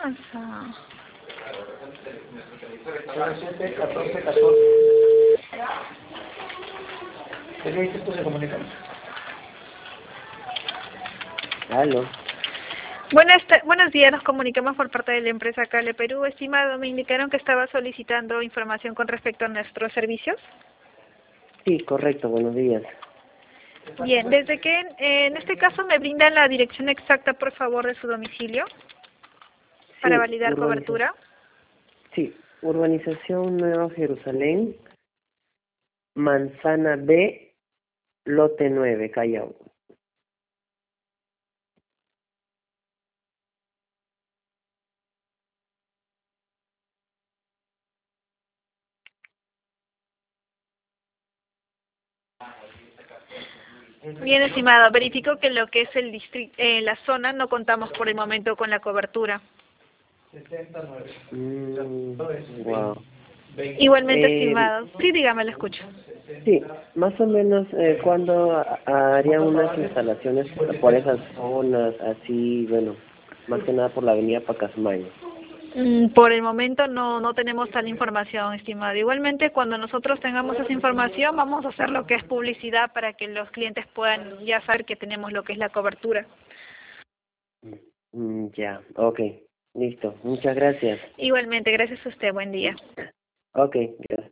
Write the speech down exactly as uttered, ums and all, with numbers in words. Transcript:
pasa? siete, catorce, catorce. ¿Qué le dices tú? ¿Se comunica? Aló. Buenas, ta- buenos días, nos comunicamos por parte de la empresa Cable Perú. Estimado, me indicaron que estaba solicitando información con respecto a nuestros servicios. Sí, correcto, buenos días. Bien, desde que eh, en este caso me brindan la dirección exacta, por favor, de su domicilio para Sí, validar urbaniza cobertura. sí, Urbanización Nueva Jerusalén, Manzana B, Lote nueve, Callao. Bien, estimado, verifico que lo que es el distrito, eh, la zona, no contamos por el momento con la cobertura. sesenta y nueve. Mm, wow. Igualmente, Eh, estimado. Sí, dígame, lo escucho. sí, más o menos, eh, ¿cuándo ha- harían unas instalaciones por, por esas zonas, así, bueno, más que nada por la avenida Pacasmayo? Mm, Por el momento no, no tenemos tal información, estimado. Igualmente, cuando nosotros tengamos esa información, vamos a hacer lo que es publicidad para que los clientes puedan ya saber que tenemos lo que es la cobertura. Mm, ya, ok, listo, muchas gracias. Igualmente, gracias a usted. Buen día. Ok, gracias.